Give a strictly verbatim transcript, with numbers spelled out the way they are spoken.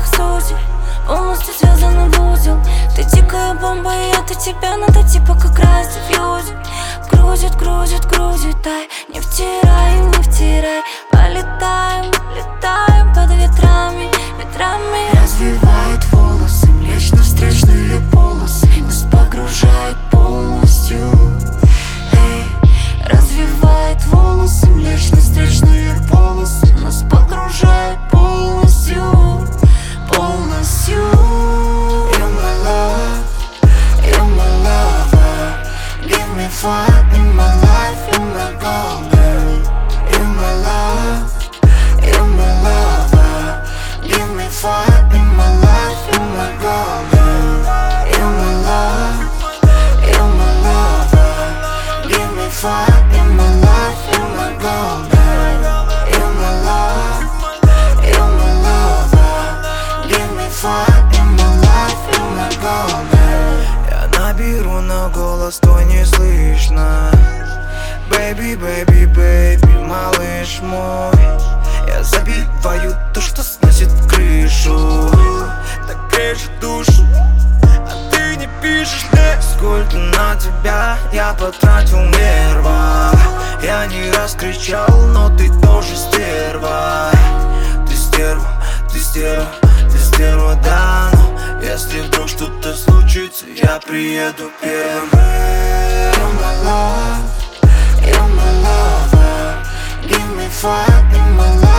как судьи, полностью связаны в узел. Ты дикая бомба, и это тебя надо типа как раз диффьюзить. Кружит, кружит, кружит, ай, не втирай, не втирай. Полетаем, летаем под ветрами, ветрами. Развивает волосы, млечно встречные полосы, нас погружает полностью. Эй, развивает волосы, млечно встречные полосы, нас погружает полностью, полностью. You're my love, you're my lover. Give me fire in my life, you're my goal, girl. You're my love, you're my lover. Give me fire in my life, you're my goal, girl. You're my love, you're my lover. Give me fire in my life, you're my goal, girl. You're my love, you're my lover. Give me fire in my life, you're my goal, girl. Я наберу, но голос твой не слышно. Baby, baby, baby, малыш мой. Я забиваю то, что сносит крышу. Так режет душу, а ты не пишешь мне. Сколько на тебя я потратил нервов. Я не раз кричал, но ты тоже стерва. Ты стерва, ты стерва, ты стерва, да. Но если вдруг что-то случится, я приеду первым. You're my love, you're my lover. Give me fire in my life.